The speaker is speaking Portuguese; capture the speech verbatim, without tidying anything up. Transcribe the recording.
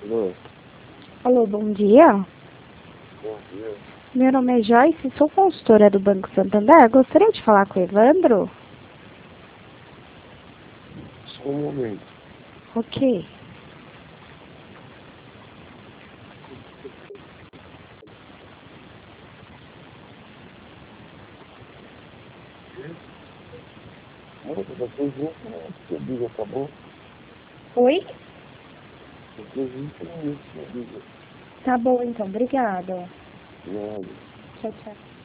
Alô? Alô, bom dia. Bom dia. Meu nome é Joyce, sou consultora do Banco Santander. Gostaria de falar com o Evandro? Só um momento. Ok. Moça, daqui vinte minutos que eu digo, tá bom? Oi? Daqui vinte minutos que eu digo. Tá bom, então. Obrigada. Nada. Tchau, tchau.